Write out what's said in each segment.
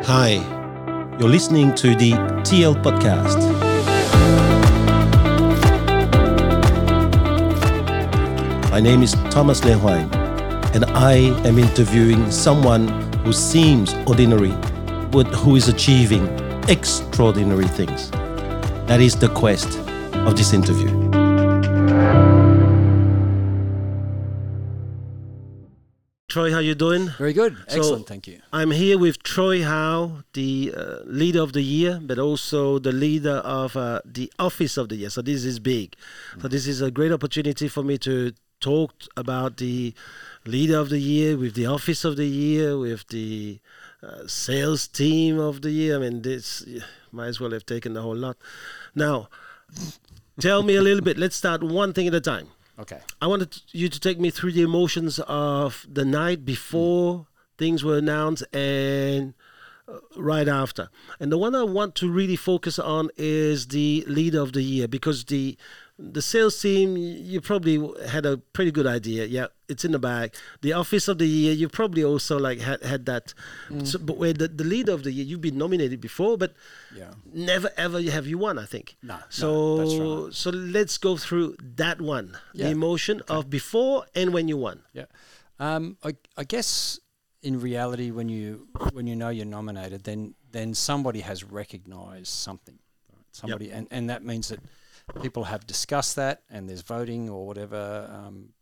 Hi, you're listening to the TL Podcast. My name is Thomas Le Huang, and I am interviewing someone who seems ordinary, but who is achieving extraordinary things. That is the quest of this interview. Troy, how you doing? Very good. Excellent, thank you. I'm here with Troy Howe, the leader of the year, but also the leader of the office of the year. So this is big. So this is a great opportunity for me to talk about the leader of the year, with the office of the year, with the sales team of the year. I mean, this might as well have taken the whole lot. Now, tell me a little bit. Let's start one thing at a time. Okay. I wanted you to take me through the emotions of the night before things were announced and right after. And the one I want to really focus on is the leader of the year, because the sales team, you probably had a pretty good idea. Yeah, it's in the bag. The office of the year, you probably also had that. So, but where the leader of the year, you've been nominated before, but never ever have you won, I think. No, so that's right. So let's go through that one. The emotion of before and when you won. Yeah. I guess in reality, when you know you're nominated, then somebody has recognised something. Right? Somebody, and that means that people have discussed that, and there's voting or whatever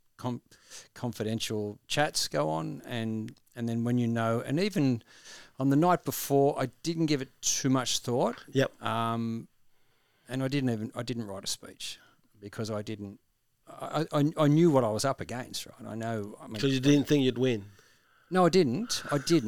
confidential chats go on, and then when you know, and even on the night before, I didn't give it too much thought. Yep. And I didn't write a speech because I didn't. I knew what I was up against, right? I know. I mean, So you didn't think you'd win? No, I didn't.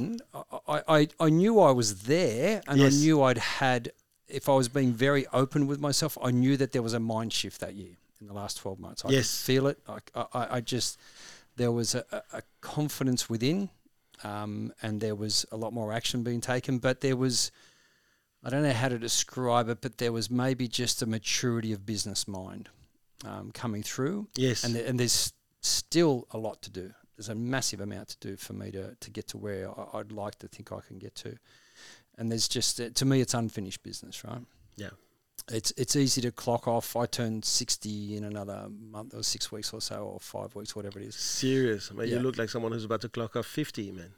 I knew I was there, and I knew I'd had. If I was being very open with myself, I knew that there was a mind shift that year in the last 12 months. I could feel it. I just, there was a confidence within, and there was a lot more action being taken. But there was, I don't know how to describe it, but there was maybe just a maturity of business mind coming through. Yes. And there's still a lot to do. There's a massive amount to do for me to get to where I'd like to think I can get to. And there's just, to me, it's unfinished business, right? Yeah. It's easy to clock off. I turn 60 in another month or 6 weeks or so, or 5 weeks, whatever it is. Serious. I mean, you look like someone who's about to clock off 50, man.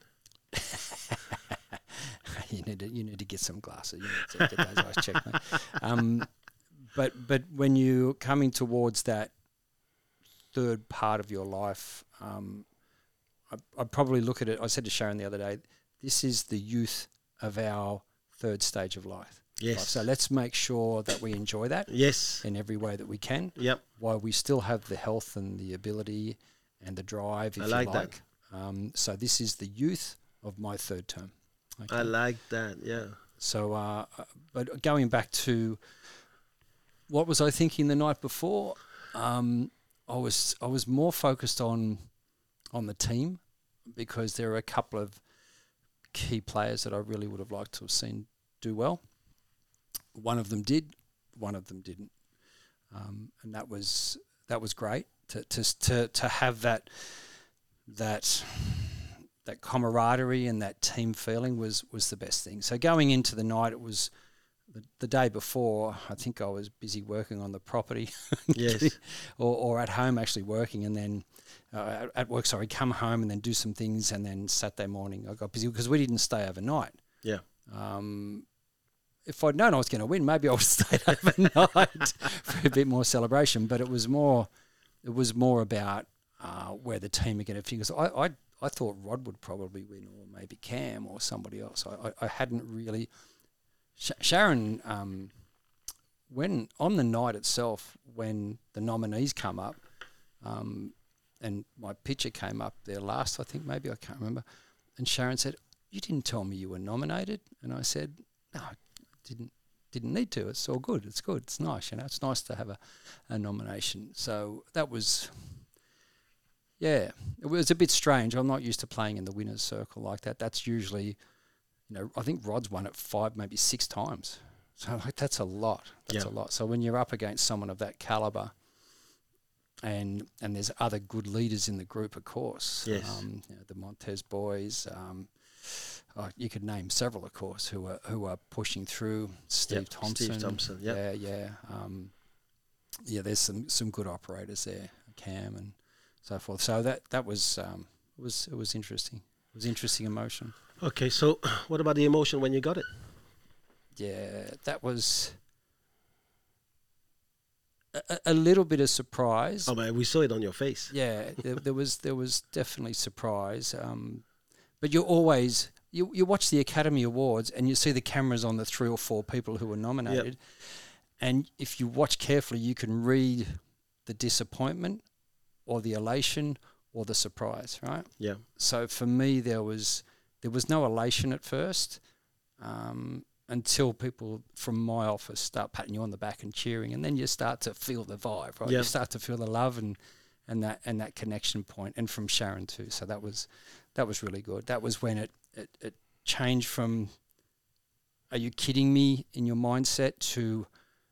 You need to get some glasses. You need to get those eyes checked, mate. But when you're coming towards that third part of your life, I'd probably look at it. I said to Sharon the other day, this is the youth of our third stage of life. Yes. So let's make sure that we enjoy that. Yes. In every way that we can. Yep. While we still have the health and the ability and the drive, if I like you like. That. So this is the youth of my third term. Okay. I like that. Yeah. So, but going back to what was I thinking the night before? I was more focused on the team, because there are a couple of key players that I really would have liked to have seen do well. One of them did, one of them didn't, and that was great to have that camaraderie and that team feeling was the best thing. So going into the night, it was the day before. I think I was busy working on the property, yes, or at home actually working, and then. At work, come home and then do some things, and then Saturday morning I got busy because we didn't stay overnight. Yeah. If I'd known I was going to win, maybe I would have stayed overnight for a bit more celebration. But it was more about where the team are going to figure. So I thought Rod would probably win, or maybe Cam or somebody else. I hadn't really. Sharon, when on the night itself, when the nominees come up. And my picture came up there last, I think, maybe, I can't remember. And Sharon said, "You didn't tell me you were nominated." And I said, "No, I didn't need to. It's all good. It's good. It's nice. It's nice to have a nomination." So that was, it was a bit strange. I'm not used to playing in the winner's circle like that. That's usually, I think Rod's won it 5, maybe 6 times. So that's a lot. That's a lot. So when you're up against someone of that calibre, and there's other good leaders in the group, of course. Yes. The Montez boys, you could name several, of course, who are pushing through. Steve Thompson. Steve Thompson. Yeah. Yeah. There's some good operators there, Cam and so forth. So that was interesting. It was interesting emotion. Okay, so what about the emotion when you got it? Yeah, that was a little bit of surprise. Oh man, we saw it on your face. Yeah, there was definitely surprise. But you always you watch the Academy Awards and you see the cameras on the 3 or 4 people who were nominated, and if you watch carefully, you can read the disappointment, or the elation, or the surprise. Right. Yeah. So for me, there was no elation at first. Until people from my office start patting you on the back and cheering, and then you start to feel the vibe, right? Yeah. You start to feel the love and that connection point, and from Sharon too. So that was really good. That was when it changed from, are you kidding me, in your mindset, to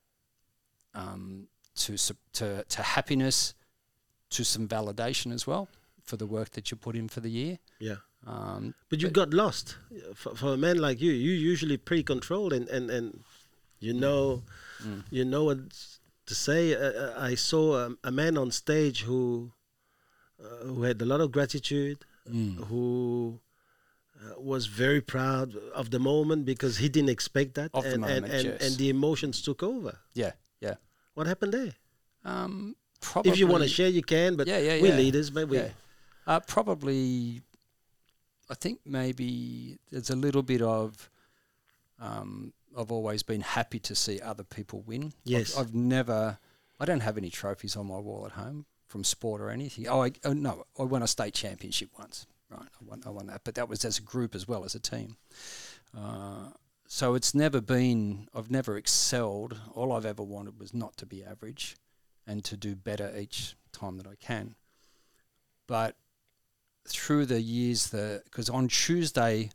happiness, to some validation as well for the work that you put in for the year. Yeah. But you got lost. For a man like you usually pretty controlled and you know what to say. I saw a man on stage who had a lot of gratitude, who was very proud of the moment because he didn't expect that, and the emotions took over. Yeah. What happened there? Probably, if you want to share, you can. But we're leaders, but we probably. I think maybe there's a little bit of I've always been happy to see other people win. Yes. I don't have any trophies on my wall at home from sport or anything. I won a state championship once. Right, I won that, but that was as a group as well as a team. So it's never been, I've never excelled. All I've ever wanted was not to be average and to do better each time that I can. But through the years, because on Tuesday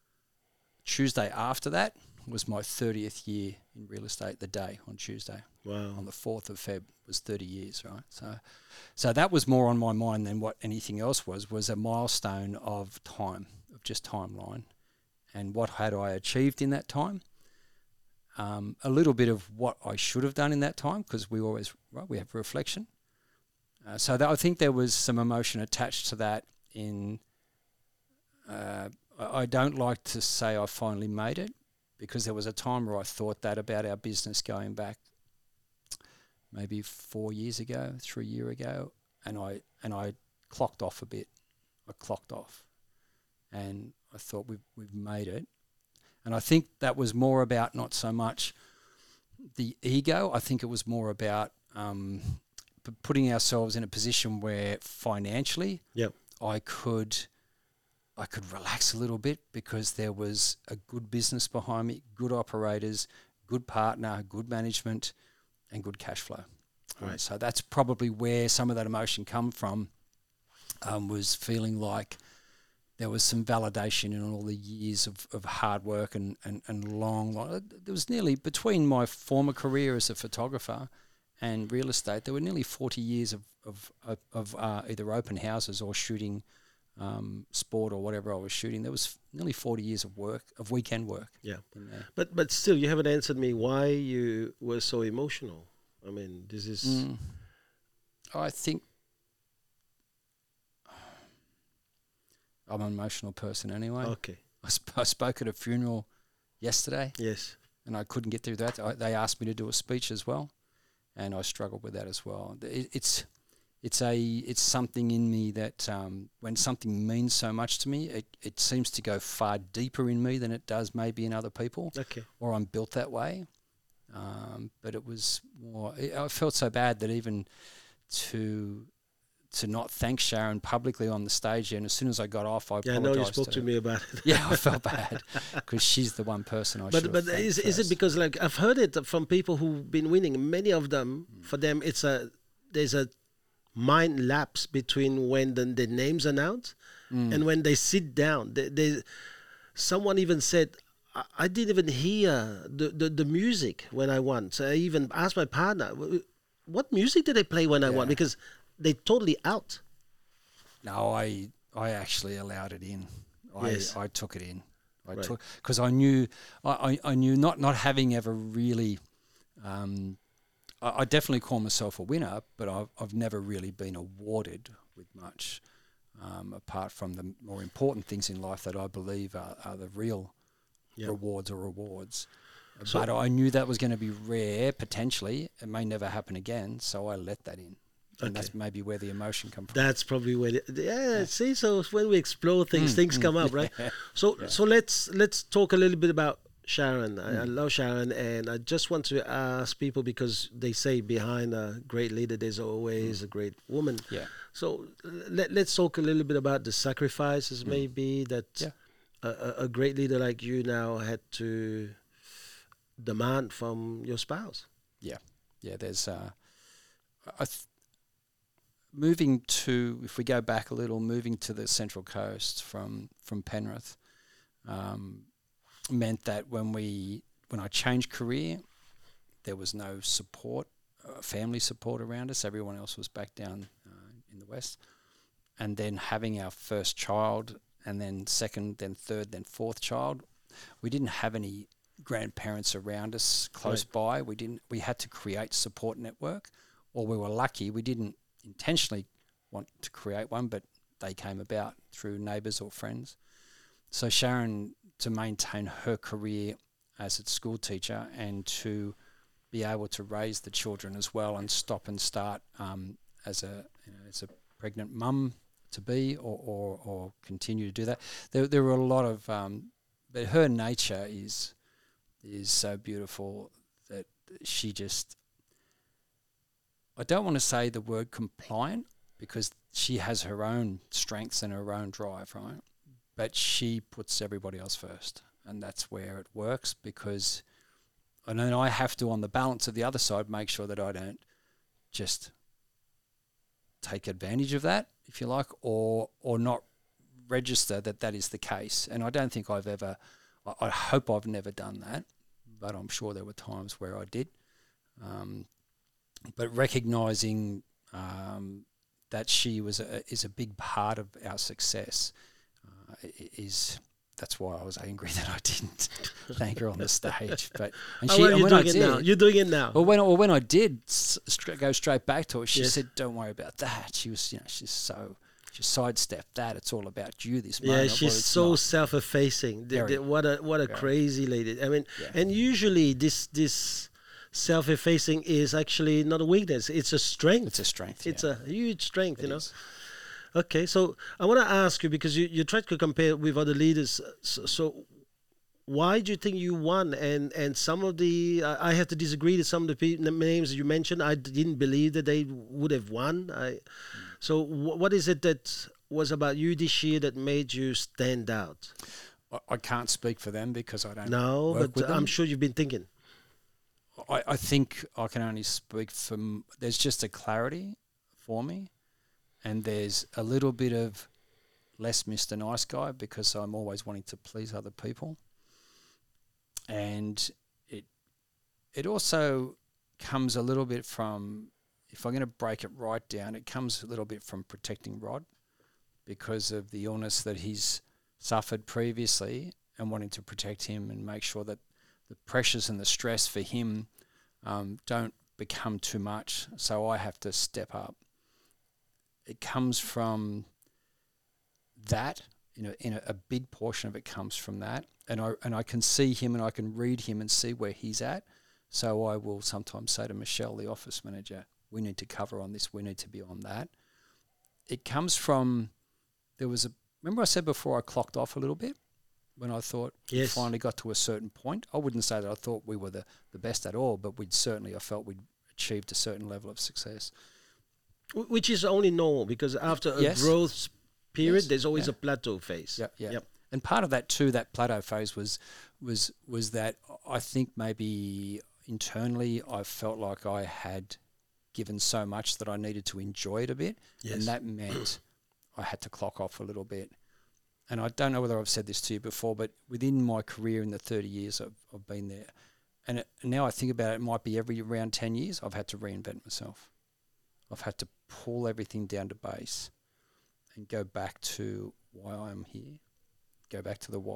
after that was my 30th year in real estate. The day on Tuesday, wow, on the 4th of Feb was 30 years, right? So that was more on my mind than what anything else was a milestone of time, of just timeline, and what had I achieved in that time. A little bit of what I should have done in that time, because we have reflection. So I think there was some emotion attached to that. I don't like to say I finally made it, because there was a time where I thought that about our business going back maybe 4 years ago, 3 years ago, and I clocked off a bit. I clocked off, and I thought we've made it. And I think that was more about not so much the ego. I think it was more about putting ourselves in a position where financially, I could relax a little bit, because there was a good business behind me, good operators, good partner, good management, and good cash flow. Right. So that's probably where some of that emotion come from, was feeling like there was some validation in all the years of hard work and long. There was nearly, between my former career as a photographer and real estate, there were nearly 40 years of either open houses or shooting sport or whatever I was shooting. There was nearly 40 years of work, of weekend work. Yeah. But still, you haven't answered me why you were so emotional. I mean, this is... I think I'm an emotional person anyway. Okay. I spoke at a funeral yesterday. Yes. And I couldn't get through that. They asked me to do a speech as well, and I struggled with that as well. It's something in me that when something means so much to me, it seems to go far deeper in me than it does maybe in other people. Okay. Or I'm built that way. But it was more. I felt so bad that even to not thank Sharon publicly on the stage, and as soon as I got off, I apologized. I know you spoke to me about it. Yeah, I felt bad, because she's the one person I should have thanked. But is it because, like, I've heard it from people who've been winning? Many of them, for them, there's a mind lapse between when the names announced and when they sit down. Someone even said, I didn't even hear the music when I won. So I even asked my partner, what music did they play when I won? Because they're totally out. No, I actually allowed it in. Yes. I took it in. I Right. took because I knew I knew not having ever really. I definitely call myself a winner, but I've never really been awarded with much, apart from the more important things in life that I believe are the real Yeah. rewards or rewards. So- But I knew that was going to be rare, potentially. It may never happen again, so I let that in. And Okay. that's maybe where the emotion comes from. That's probably where. See, so when we explore things, things come up, right? So, Yeah. so let's talk a little bit about Sharon. I love Sharon, and I just want to ask people because they say behind a great leader, there's always a great woman. Yeah. So let's talk a little bit about the sacrifices, maybe that Yeah. a great leader like you now had to demand from your spouse. Yeah. There's moving to, if we go back a little, moving to the Central Coast from Penrith, meant that when I changed career, there was no support, family support around us. Everyone else was back down in the West. And then having our first child, and then second, then third, then fourth child, we didn't have any grandparents around us close by. We had to create support network, or we were lucky. We didn't intentionally want to create one, but they came about through neighbours or friends. So Sharon, to maintain her career as a school teacher and to be able to raise the children as well and stop and start as a pregnant mum to be or continue to do that. There were a lot of but her nature is so beautiful that she just, I don't want to say the word compliant because she has her own strengths and her own drive, right? But she puts everybody else first, and that's where it works because, and then I have to, on the balance of the other side, make sure that I don't just take advantage of that, if you like, or not register that is the case. And I don't think I've ever, I hope I've never done that, but I'm sure there were times where I did. But recognising that she is a big part of our success that's why I was angry that I didn't thank her on the stage. But You're doing it now. You're doing it now. Well, when I did go straight back to her, she said, "Don't worry about that." She was, she sidestepped that. It's all about you this moment. Yeah, she's so self-effacing. What a crazy lady. I mean, and usually this self-effacing is actually not a weakness. It's a strength. It's a strength. It's a huge strength, you know. Is. Okay, so I want to ask you, because you tried to compare with other leaders. So why do you think you won? And some of the, I have to disagree with some of the names you mentioned. I didn't believe that they would have won. So what is it that was about you this year that made you stand out? I can't speak for them because I don't No, work but with them. I'm sure you've been thinking. I think I can only speak for, there's just a clarity for me. And there's a little bit of less Mr. Nice Guy because I'm always wanting to please other people. And it also comes a little bit from, if I'm going to break it right down, it comes a little bit from protecting Rod because of the illness that he's suffered previously and wanting to protect him and make sure that the pressures and the stress for him don't become too much. So I have to step up. It comes from that, in a big portion of it comes from that. And I can see him and I can read him and see where he's at. So I will sometimes say to Michelle, the office manager, we need to cover on this, we need to be on that. It comes from, remember I said before I clocked off a little bit when I thought we finally got to a certain point? I wouldn't say that I thought we were the best at all, but I felt we'd achieved a certain level of success. Which is only normal because after a growth period, there's always a plateau phase. Yep. And part of that too, that plateau phase was that I think maybe internally I felt like I had given so much that I needed to enjoy it a bit. Yes. And that meant I had to clock off a little bit. And I don't know whether I've said this to you before, but within my career in the 30 years I've been there, and now I think about it, it might be every around 10 years I've had to reinvent myself. I've had to pull everything down to base and go back to why I'm here, go back to the why.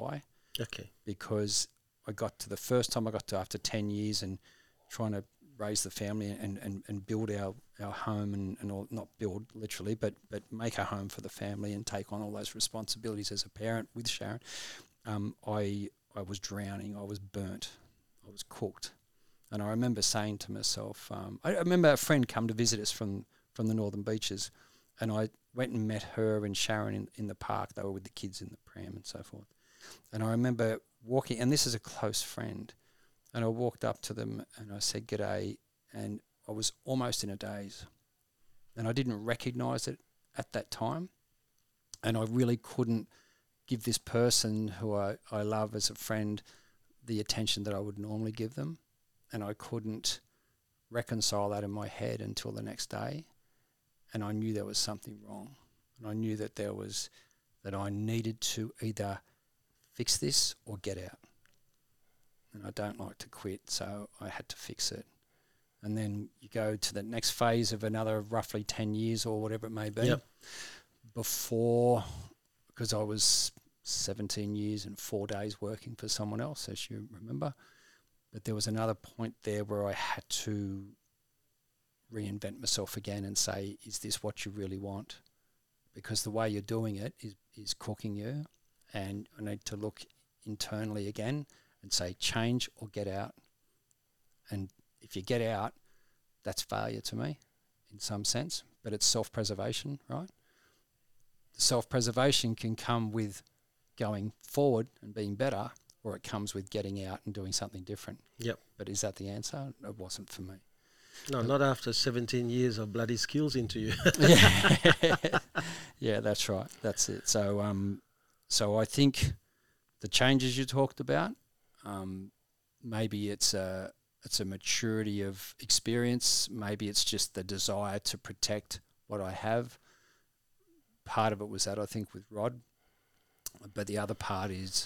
Okay. because I got to the first time I got to after 10 years and trying to raise the family and build our home and all, not build literally, but make a home for the family and take on all those responsibilities as a parent with Sharon. I was drowning. I was burnt. I was cooked. And I remember saying to myself, I remember a friend come to visit us from the Northern Beaches, and I went and met her and Sharon in the park. They were with the kids in the pram and so forth. And I remember walking, and this is a close friend, and I walked up to them and I said, "G'day," and I was almost in a daze. And I didn't recognise it at that time, and I really couldn't give this person who I love as a friend the attention that I would normally give them. And I couldn't reconcile that in my head until the next day. And I knew there was something wrong. And I knew that that I needed to either fix this or get out. And I don't like to quit, so I had to fix it. And then you go to the next phase of another roughly 10 years or whatever it may be. Yep. Because I was 17 years and 4 days working for someone else, as you remember. But there was another point there where I had to reinvent myself again and say, is this what you really want? Because the way you're doing it is cooking you, and I need to look internally again and say, change or get out. And if you get out, that's failure to me in some sense, but it's self-preservation, right? The self-preservation can come with going forward and being better, or it comes with getting out and doing something different. Yep. But is that the answer? It wasn't for me. No, not after 17 years of bloody skills into you. Yeah, that's right. That's it. So, so I think the changes you talked about, maybe it's a maturity of experience. Maybe it's just the desire to protect what I have. Part of it was that, I think, with Rod. But the other part is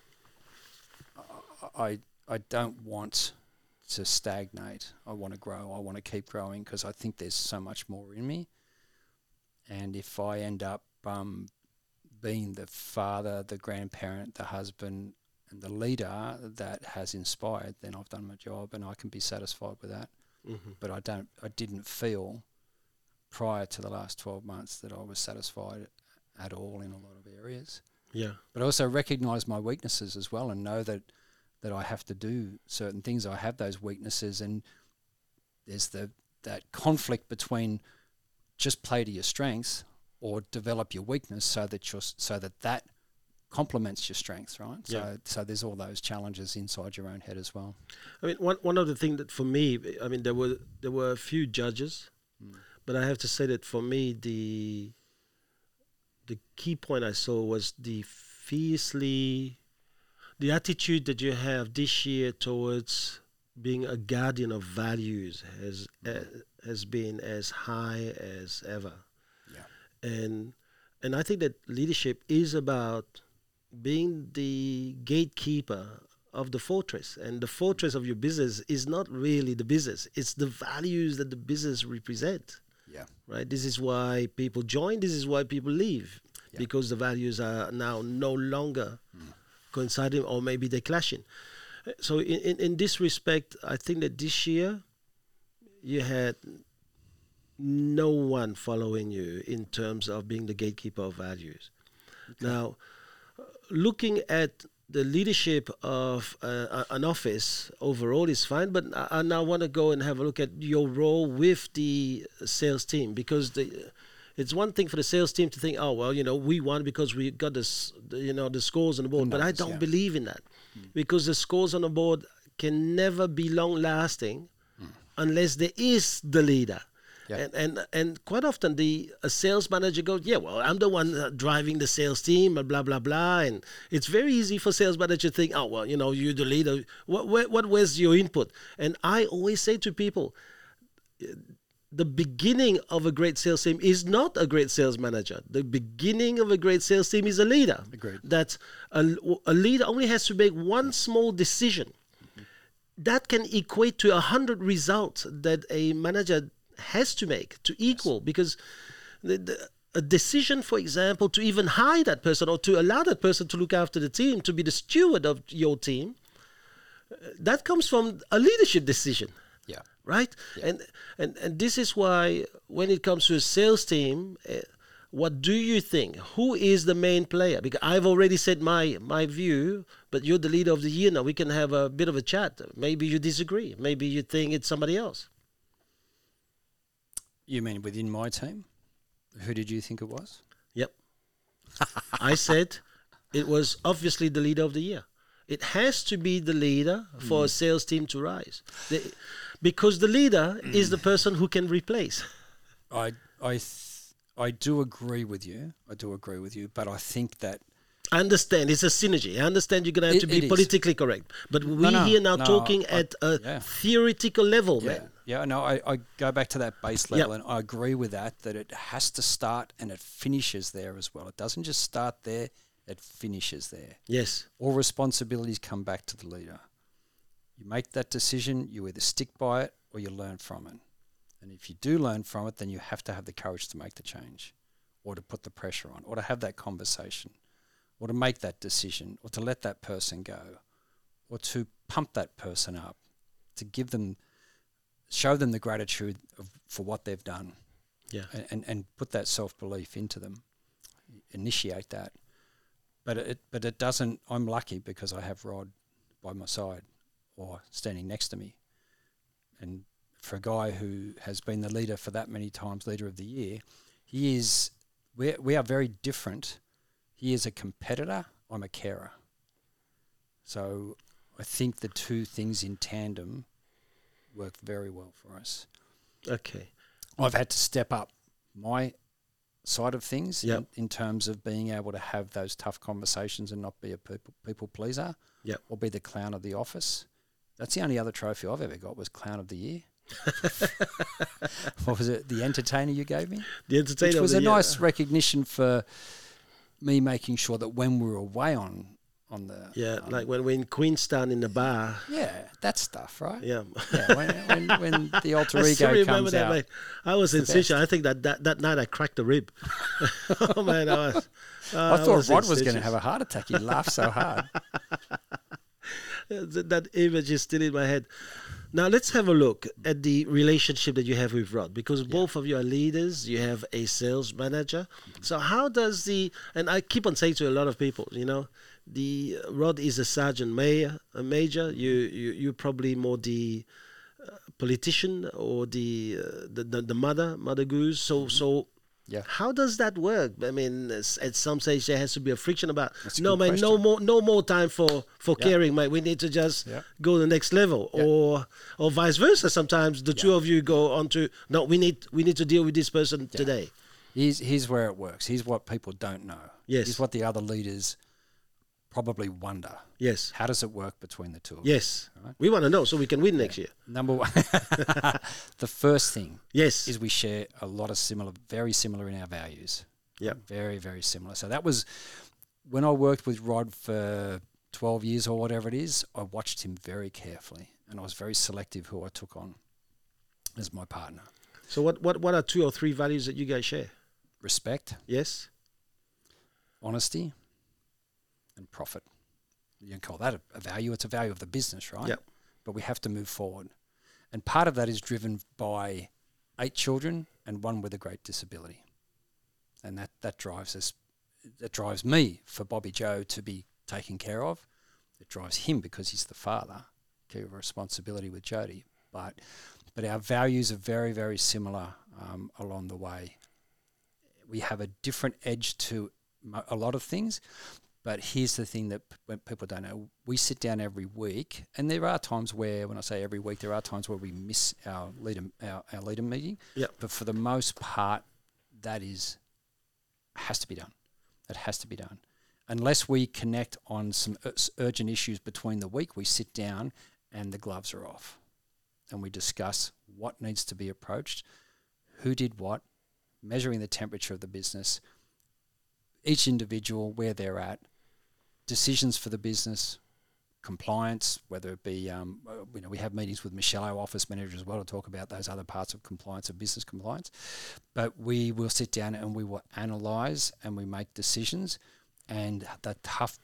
I don't want to stagnate. I want to grow. I want to keep growing because I think there's so much more in me. And if I end up being the father, the grandparent, the husband, and the leader that has inspired, then I've done my job and I can be satisfied with that. Mm-hmm. But I didn't feel prior to the last 12 months that I was satisfied at all in a lot of areas. Yeah. But I also recognise my weaknesses as well and know that I have to do certain things. I have those weaknesses, and there's that conflict between just play to your strengths or develop your weakness so that complements your strengths, right? Yeah. So there's all those challenges inside your own head as well. I mean, one of the things that for me, I mean, there were a few judges, but I have to say that for me, the key point I saw was the attitude that you have this year towards being a guardian of values has been as high as ever. Yeah. And I think that leadership is about being the gatekeeper of the fortress, and the fortress of your business is not really the business, it's the values that the business represent. Yeah. Right? This is why people join, this is why people leave. Yeah. Because the values are now no longer coinciding, or maybe they're clashing. So in this respect, I think that this year you had no one following you in terms of being the gatekeeper of values. Okay. Now, looking at the leadership of an office overall is fine, but I now want to go and have a look at your role with the sales team, because it's one thing for the sales team to think, oh, well, we won because we got the scores on the board. But I don't believe in that, because the scores on the board can never be long-lasting unless there is the leader. Yeah. And quite often a sales manager goes, yeah, well, I'm the one driving the sales team, and blah, blah, blah. And it's very easy for sales manager to think, oh, well, you're the leader. Where's your input? And I always say to people, the beginning of a great sales team is not a great sales manager. The beginning of a great sales team is a leader. Agreed. That a leader only has to make one small decision. That can equate to 100 results that a manager has to make to equal. Yes. Because a decision, for example, to even hire that person or to allow that person to look after the team, to be the steward of your team, that comes from a leadership decision. Yeah. Right? Yeah. And this is why when it comes to a sales team, what do you think? Who is the main player? Because I've already said my view, but you're the leader of the year now. We can have a bit of a chat. Maybe you disagree. Maybe you think it's somebody else. You mean within my team? Who did you think it was? Yep. I said it was obviously the leader of the year. It has to be the leader for a sales team to rise. Because the leader is the person who can replace. I do agree with you. But I think that I understand it's a synergy. I understand you're going to have to be politically correct. But we're talking at a theoretical level, man. Yeah, no, I go back to that base level, and I agree with that it has to start and it finishes there as well. It doesn't just start there, it finishes there. Yes. All responsibilities come back to the leader. You make that decision, you either stick by it or you learn from it. And if you do learn from it, then you have to have the courage to make the change or to put the pressure on or to have that conversation or to make that decision or to let that person go or to pump that person up, to give them, show them the gratitude for what they've done, and put that self-belief into them, initiate that. But it doesn't. I'm lucky because I have Rod by my side or standing next to me, and for a guy who has been the leader for that many times, leader of the year, we are very different. He is a competitor, I'm a carer. So I think the two things in tandem work very well for us. Okay. I've had to step up my side of things in terms of being able to have those tough conversations and not be a people pleaser or be the clown of the office. That's the only other trophy I've ever got was Clown of the Year. What was it? The Entertainer you gave me? The Entertainer. Which was a nice recognition for me making sure that when we were away on the... like when we're in Queenstown in the bar. Yeah, that stuff, right? Yeah. When the alter ego I still remember comes that, out. Mate. I was in Seychelles. I think that night I cracked a rib. Oh, man. I thought Rod was going to have a heart attack. He laughed so hard. That image is still in my head. Now, let's have a look at the relationship that you have with Rod, because both of you are leaders. You have a sales manager. So how does and I keep on saying to a lot of people, the Rod is a sergeant major. You're probably more the politician or the mother goose. So how does that work? I mean, at some stage there has to be a friction about. No, man, no more time for caring, mate. We need to just go to the next level, or vice versa. Sometimes the two of you go on to no. We need to deal with this person today. Here's where it works. Here's what people don't know. Yes. Here's what the other leaders probably wonder. Yes. How does it work between the two of Yes. you? Right? We want to know so we can win next year. Number one, the first thing is we share a lot of very similar in our values. Yeah. Very, very similar. So that was when I worked with Rod for 12 years or whatever it is, I watched him very carefully and I was very selective who I took on as my partner. So what are 2 or 3 values that you guys share? Respect. Yes. Honesty. And profit. You can call that a value. It's a value of the business, right? Yeah. But we have to move forward. And part of that is driven by 8 children and 1 with a great disability. And that drives us. That drives me for Bobby Joe to be taken care of. It drives him because he's the father, carry responsibility with Jody. But our values are very, very similar along the way. We have a different edge to a lot of things. But here's the thing that people don't know. We sit down every week, and there are times where, when I say every week, there are times where we miss our leader meeting. Yep. But for the most part, that has to be done. That has to be done. Unless we connect on some urgent issues between the week, we sit down and the gloves are off. And we discuss what needs to be approached, who did what, measuring the temperature of the business, each individual, where they're at, decisions for the business, compliance, whether it be, we have meetings with Michelle, our office manager, as well, to talk about those other parts of compliance, of business compliance. But we will sit down and we will analyse and we make decisions. And the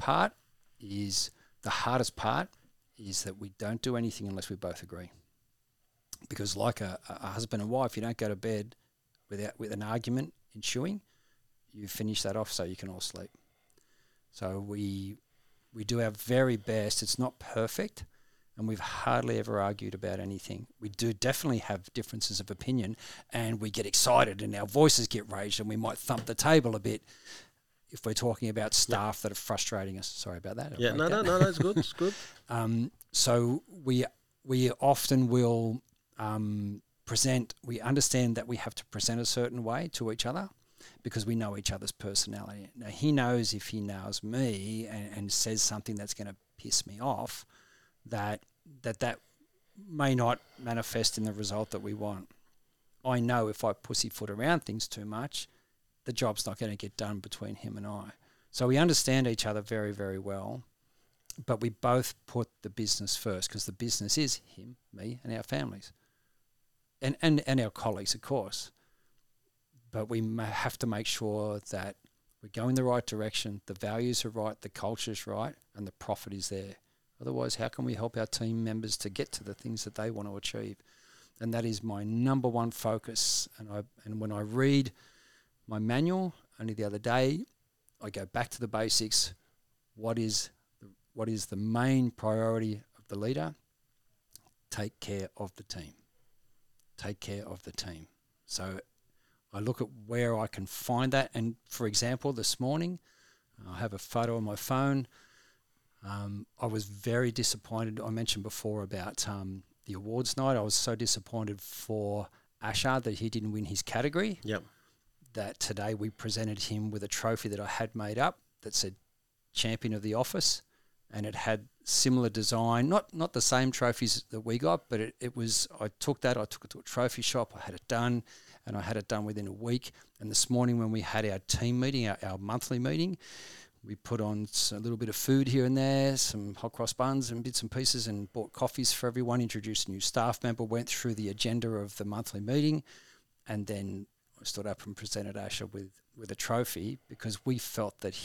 hardest part is that we don't do anything unless we both agree. Because like a husband and wife, you don't go to bed with an argument ensuing. You finish that off so you can all sleep. So we do our very best. It's not perfect, and we've hardly ever argued about anything. We do definitely have differences of opinion, and we get excited and our voices get raised, and we might thump the table a bit if we're talking about staff that are frustrating us. Sorry about that. Yeah, no, that's good. It's good. So we often will present. We understand that we have to present a certain way to each other, because we know each other's personality. Now, he knows if he nails me and says something that's going to piss me off, that may not manifest in the result that we want. I know if I pussyfoot around things too much, the job's not going to get done between him and I. So we understand each other very, very well, but we both put the business first, because the business is him, me, and our families, and our colleagues, of course. But we have to make sure that we're going the right direction, the values are right, the culture's right, and the profit is there. Otherwise, how can we help our team members to get to the things that they want to achieve? And that is my number one focus. And when I read my manual, only the other day, I go back to the basics. What is the main priority of the leader? Take care of the team. Take care of the team. So I look at where I can find that. And for example, this morning, I have a photo on my phone. I was very disappointed. I mentioned before about the awards night. I was so disappointed for Asher that he didn't win his category. Yep. That today we presented him with a trophy that I had made up that said Champion of the Office, and it had similar design, not the same trophies that we got, but it was, I took it to a trophy shop, I had it done, and I had it done within a week. And this morning when we had our team meeting, our monthly meeting, we put on a little bit of food here and there, some hot cross buns and bits and pieces, and bought coffees for everyone, introduced a new staff member, went through the agenda of the monthly meeting, and then I stood up and presented Asher with a trophy, because we felt that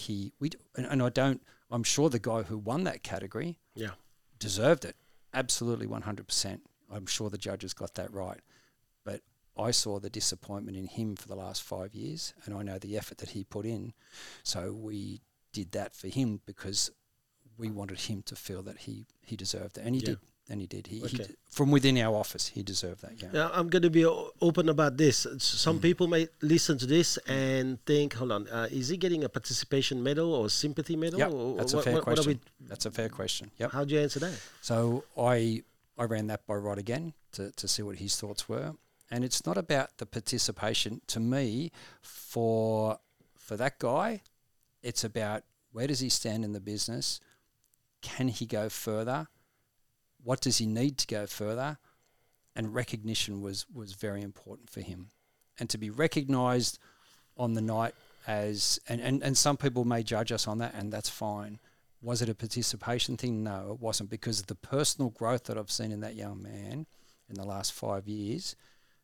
I'm sure the guy who won that category deserved it. Absolutely 100%. I'm sure the judges got that right. But I saw the disappointment in him for the last 5 years, and I know the effort that he put in. So we did that for him because we wanted him to feel that he deserved it. And he did. And he did. He from within our office, he deserved that. Yeah, I'm going to be open about this. Some people may listen to this and think, hold on, is he getting a participation medal or sympathy medal? Yep, that's a fair question. That's a fair question. Yep. How do you answer that? So I ran that by Rod again to see what his thoughts were. And it's not about the participation. To me, for that guy, it's about where does he stand in the business? Can he go further? What does he need to go further? And recognition was very important for him. And to be recognised on the night as, and some people may judge us on that, and that's fine. Was it a participation thing? No, it wasn't, because of the personal growth that I've seen in that young man in the last 5 years.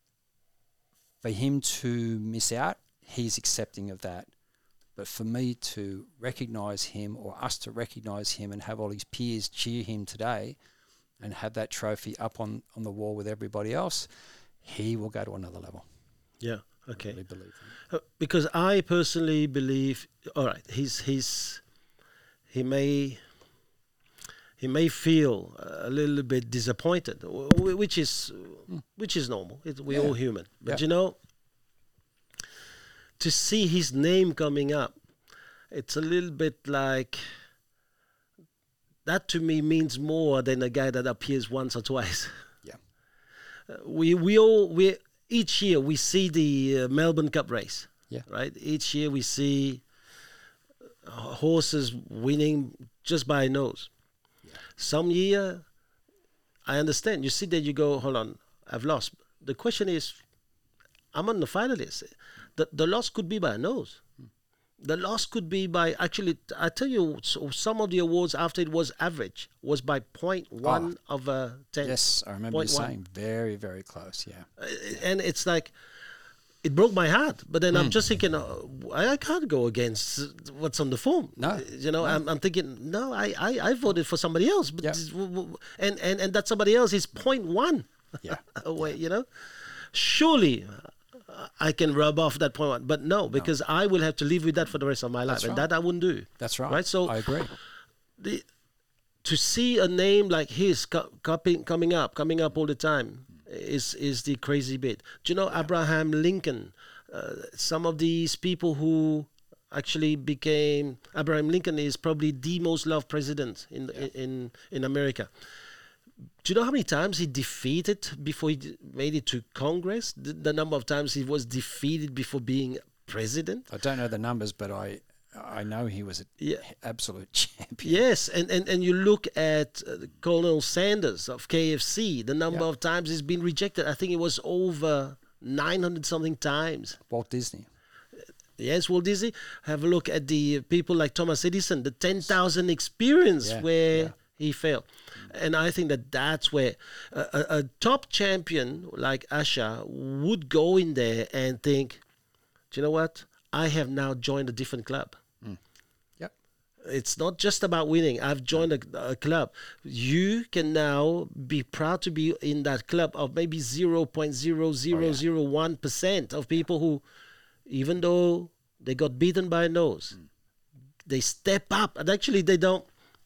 For him to miss out, he's accepting of that. But for me to recognise him, or us to recognise him and have all his peers cheer him today, and have that trophy up on the wall with everybody else, he will go to another level. Yeah, okay. I really believe that. Because I personally believe, all right, he may feel a little bit disappointed, which is normal. We're all human. But to see his name coming up, it's a little bit like, that to me means more than a guy that appears once or twice. Yeah. We each year we see the Melbourne Cup race. Yeah. Right. Each year we see horses winning just by a nose. Yeah. Some year, I understand. You sit there, you go, hold on, I've lost. The question is, I'm on the final list. The loss could be by a nose. The loss could be by, actually, I tell you, some of the awards after it was average was by 0.1 of a 10. Yes, I remember you 0.1. saying very, very close. Yeah. And it's like, it broke my heart. But then I'm just thinking, I can't go against what's on the form. No, You know, I'm thinking, no, I voted for somebody else. But Yeah. and that somebody else is 0.1 Yeah. away, you know. Surely I can rub off that 0.1. But no, because I will have to live with that for the rest of my life. That's And right. that I wouldn't do. That's right. Right? So I agree. to see a name like his coming up all the time is the crazy bit. Do you know Abraham Lincoln? Some of these people who actually became Abraham Lincoln is probably the most loved president in America. Do you know how many times he defeated before he made it to Congress? The number of times he was defeated before being president? I don't know the numbers, but I know he was an absolute champion. Yes, and you look at Colonel Sanders of KFC, the number of times he's been rejected. I think it was over 900 something times. Walt Disney. Yes, Walt Disney. Have a look at the people like Thomas Edison, the 10,000 experience where he failed. And I think that's where a top champion like Asha would go in there and think, do you know what? I have now joined a different club. Yep. It's not just about winning. I've joined a club. You can now be proud to be in that club of maybe 0.0001% of people who, even though they got beaten by a nose, they step up. And actually, they don't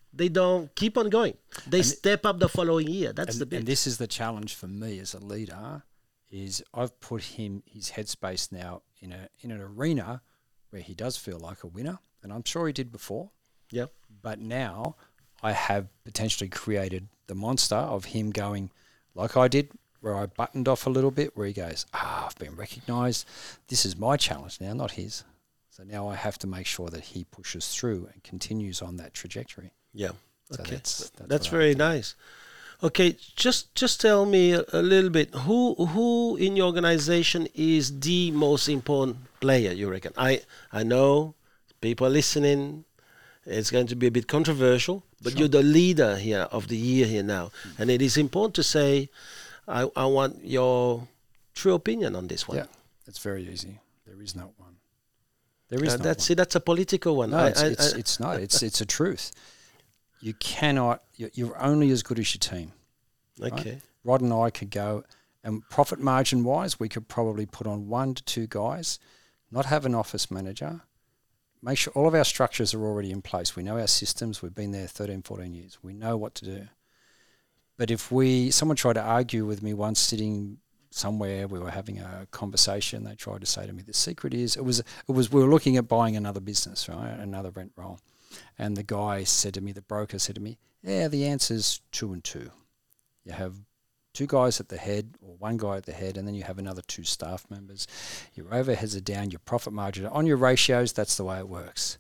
keep on going. They step up the following year. That's the bit. And this is the challenge for me as a leader, is I've put his headspace now in an arena where he does feel like a winner, and I'm sure he did before. Yeah. But now I have potentially created the monster of him going like I did, where I buttoned off a little bit, where he goes, I've been recognised. This is my challenge now, not his. So now I have to make sure that he pushes through and continues on that trajectory. Yeah. So Okay. that's very nice. Okay, just tell me a little bit, who in your organization is the most important player, you reckon? I know people are listening. It's going to be a bit controversial, but you're the leader here of the year here now. And it is important to say, I want your true opinion on this one. Yeah, it's very easy. There is not one. There is that's a political one. No, it's not. It's a truth. You cannot. You're only as good as your team. Okay. Right? Rod and I could go, and profit margin wise, we could probably put on 1 to 2 guys, not have an office manager. Make sure all of our structures are already in place. We know our systems. We've been there 13, 14 years. We know what to do. But if someone tried to argue with me once sitting somewhere, we were having a conversation, they tried to say to me, the secret is, we were looking at buying another business, right? Another rent roll. And the guy said to me, the broker said to me, yeah, the answer's 2 and 2. You have 2 guys at the head or 1 guy at the head, and then you have another 2 staff members. Your overheads are down, your profit margin. On your ratios, that's the way it works.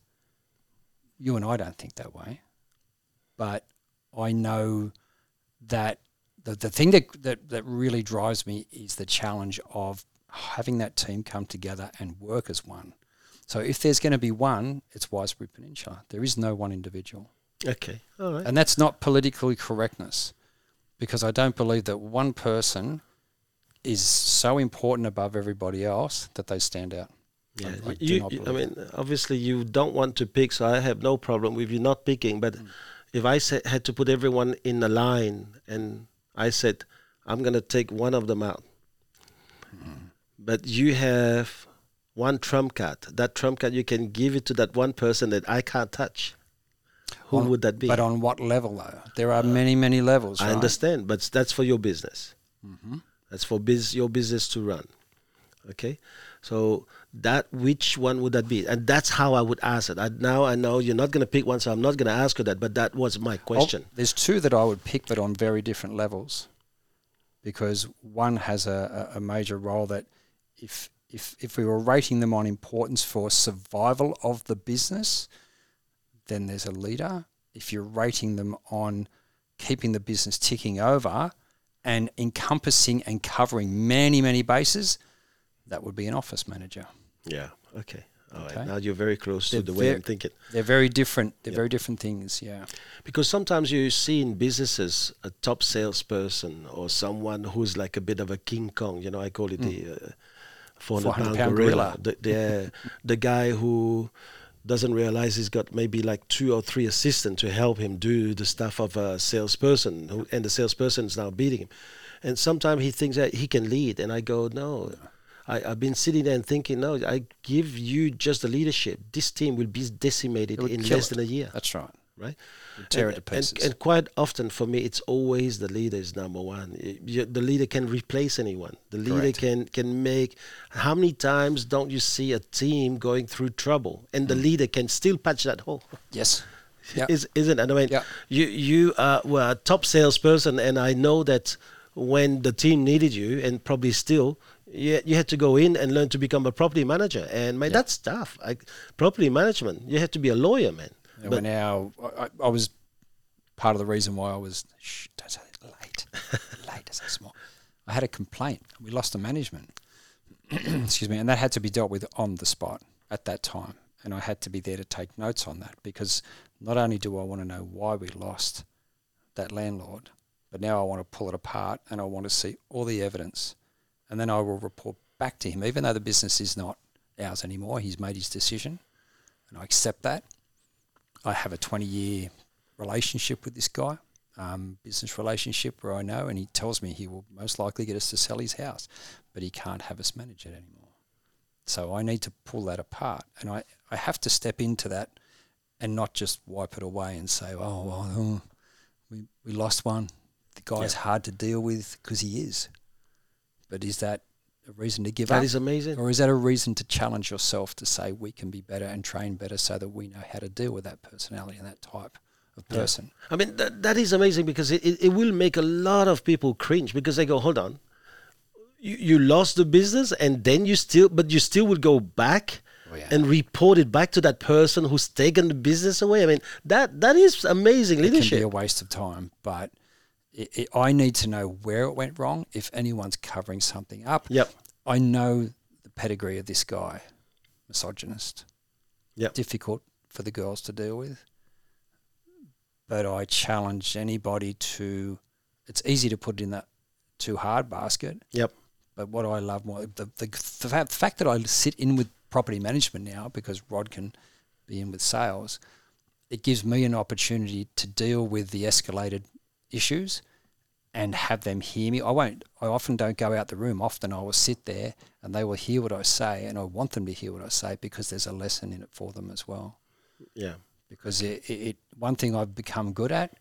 You and I don't think that way. But I know that the thing that really drives me is the challenge of having that team come together and work as one. So if there's going to be one, it's Wisebury Peninsula. There is no one individual. Okay, all right. And that's not politically correctness, because I don't believe that one person is so important above everybody else that they stand out. Yeah, I mean, obviously you don't want to pick, so I have no problem with you not picking. But if I had to put everyone in a line and I said, I'm going to take one of them out, but you have one trump card. That trump card, you can give it to that one person that I can't touch. Who would that be? But on what level, though? There are many, many levels, I right? understand, but that's for your business. That's for your business to run. Okay? So which one would that be? And that's how I would ask it. Now I know you're not going to pick one, so I'm not going to ask you that, but that was my question. There's 2 that I would pick, but on very different levels, because one has a major role that if we were rating them on importance for survival of the business, then there's a leader. If you're rating them on keeping the business ticking over and encompassing and covering many, many bases, that would be an office manager. Yeah, okay. All right. Okay. Now you're very close to They're the way ver- I'm thinking. They're very different. They're Yep. very different things. Yeah. Because sometimes you see in businesses a top salesperson or someone who's like a bit of a King Kong. I call it the 400-pound 400-pound gorilla. The guy who doesn't realize he's got maybe like 2 or 3 assistants to help him do the stuff of a salesperson, and the salesperson is now beating him. And sometimes he thinks that he can lead, and I go, no. I've been sitting there and thinking, no, I give you just the leadership. This team will be decimated It would in kill less it. than a year. That's right. Right? You'd tear it to pieces. And quite often for me, it's always the leader is number one. The leader can replace anyone. The leader can make. How many times don't you see a team going through trouble and the leader can still patch that hole? Yes. Yep. Isn't it? I mean, Yep. you were a top salesperson, and I know that when the team needed you, and probably still, you had to go in and learn to become a property manager. And man, that's tough. Property management, you have to be a lawyer, man. Yeah, but now I was part of the reason why I was don't say late. Late is so small. I had a complaint. We lost the management. Excuse me, and that had to be dealt with on the spot at that time. And I had to be there to take notes on that, because not only do I want to know why we lost that landlord, but now I want to pull it apart and I want to see all the evidence. And then I will report back to him, even though the business is not ours anymore. He's made his decision, and I accept that. I have a 20-year relationship with this guy, business relationship where I know, and he tells me he will most likely get us to sell his house, but he can't have us manage it anymore. So I need to pull that apart, and I have to step into that and not just wipe it away and say, we lost one. The guy's hard to deal with, because he is. But is that a reason to give up? That is amazing. Or is that a reason to challenge yourself to say we can be better and train better so that we know how to deal with that personality and that type of person? I mean, that is amazing, because it will make a lot of people cringe, because they go, hold on, you lost the business, and then you still will go back and report it back to that person who's taken the business away. I mean, that is amazing leadership. It can be a waste of time, but I need to know where it went wrong. If anyone's covering something up, I know the pedigree of this guy, misogynist, difficult for the girls to deal with. But I challenge anybody to. It's easy to put it in that too hard basket. But what I love more, the fact that I sit in with property management now, because Rod can be in with sales, it gives me an opportunity to deal with the escalated issues and have them hear me. I often don't go out the room. Often I will sit there and they will hear what I say, and I want them to hear what I say, because there's a lesson in it for them as well. Yeah. Because one thing I've become good at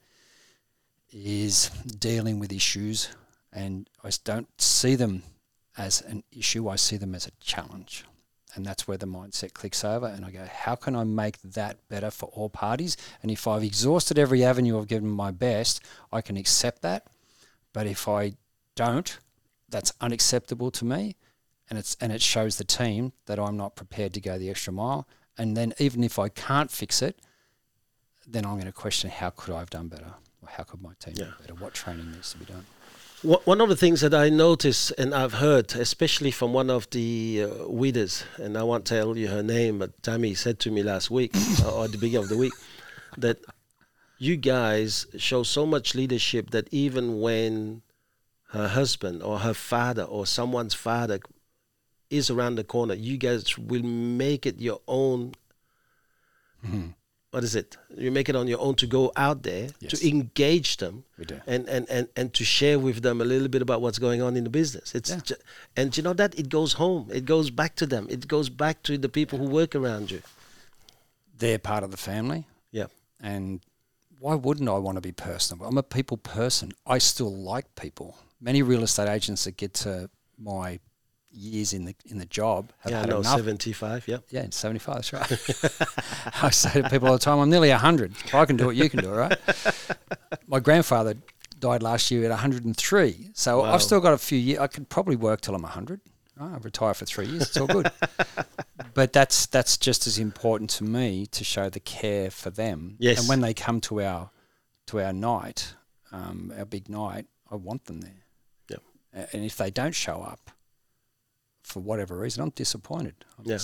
is dealing with issues, and I don't see them as an issue. I see them as a challenge. And that's where the mindset clicks over, and I go, how can I make that better for all parties? And if I've exhausted every avenue, I've given my best, I can accept that. But if I don't, that's unacceptable to me, and it shows the team that I'm not prepared to go the extra mile. And then even if I can't fix it, then I'm going to question, how could I have done better? Or how could my team do better? What training needs to be done? One of the things that I notice, and I've heard, especially from one of the widows, and I won't tell you her name, but Tammy said to me last week, or at the beginning of the week, that you guys show so much leadership that even when her husband or her father or someone's father is around the corner, you guys will make it your own. Mm-hmm. What is it? You make it on your own to go out there, to engage them, and to share with them a little bit about what's going on in the business. And you know that it goes home. It goes back to them. It goes back to the people who work around you. They're part of the family. Yeah. And why wouldn't I want to be personable? I'm a people person. I still like people. Many real estate agents that get to my years in the job have had enough. 75, yeah. Yeah, 75, that's right. I say to people all the time, I'm nearly 100. If I can do it, you can do it, right? My grandfather died last year at 103. So I've still got a few years. I could probably work till I'm 100. Right? I'll retire for 3 years. It's all good. But that's just as important to me, to show the care for them. Yes. And when they come to our night, our big night, I want them there. Yeah. And if they don't show up, for whatever reason, I'm disappointed, I must say.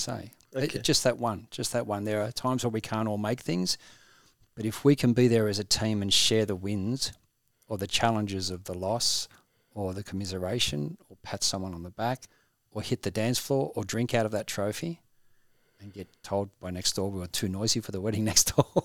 Okay. Just that one. There are times where we can't all make things, but if we can be there as a team and share the wins or the challenges of the loss or the commiseration or pat someone on the back or hit the dance floor or drink out of that trophy and get told by next door we were too noisy for the wedding next door,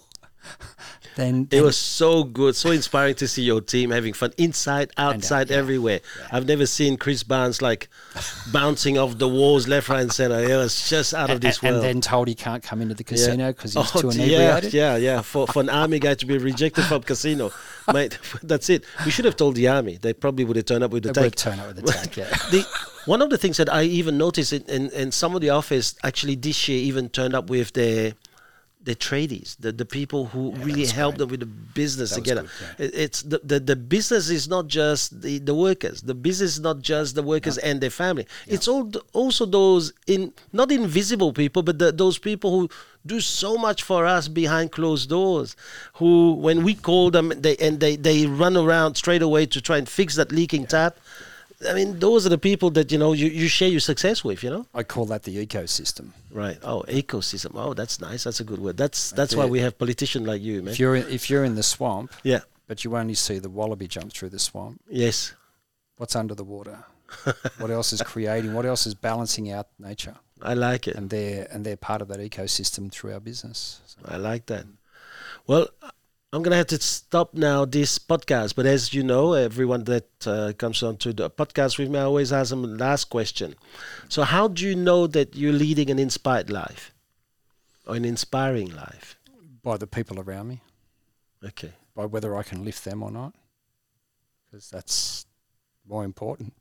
then It was so good, so inspiring to see your team having fun inside, outside, yeah. everywhere. Yeah. I've never seen Chris Barnes like bouncing off the walls left, right, and center. It was just out of this and world. then told he can't come into the casino because he's too yeah, inebriated. yeah. For an army guy to be rejected from casino, mate, that's it. We should have told the army. They probably would have turned up with the They would tank. turn up with the tank, yeah. One of the things that I even noticed in some of the office actually this year even turned up with their tradies, the people who really that's help great. them with the business That was together. good, It's the business is not just the workers. The business is not just the workers and their family. It's also those not invisible people, but those people who do so much for us behind closed doors. Who, when we call them, they run around straight away to try and fix that leaking tap. I mean, those are the people that you share your success with. I call that the ecosystem. Right. Oh, ecosystem. Oh, that's nice. That's a good word. That's why we have politicians like you, man. If you're in the swamp, Yeah. but you only see the wallaby jump through the swamp, Yes. what's under the water? What else is creating? What else is balancing out nature? I like it. And they're part of that ecosystem through our business. So, I like that. Well, I'm going to have to stop now this podcast. But as you know, everyone that comes on to the podcast with me, I always ask them the last question. So how do you know that you're leading an inspired life or an inspiring life? by the people around me, Okay. by whether I can lift them or not, because that's more important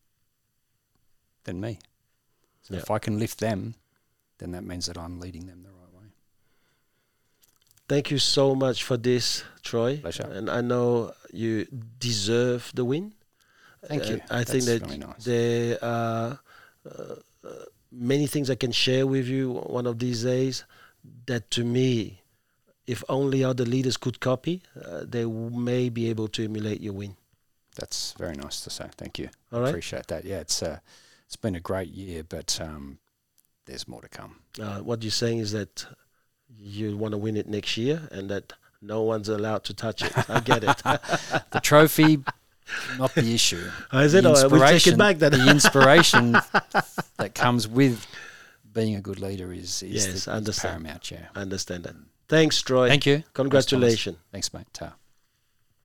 than me. So if I can lift them, then that means that I'm leading them the right way. Thank you so much for this, Troy. Pleasure. And I know you deserve the win. Thank you. I think That's that really nice. there are many things I can share with you one of these days that, to me, if only other leaders could copy, they may be able to emulate your win. That's very nice to say. Thank you. All I right. appreciate that. Yeah, it's been a great year, but there's more to come. What you're saying is that you want to win it next year and that no one's allowed to touch it. I get it. The trophy, not the issue. Is it? We take it back then. The inspiration that comes with being a good leader is Yes, I understand. paramount. Yeah. I understand that. Thanks, Troy. Thank you. Congratulations. Thanks, mate. Ta.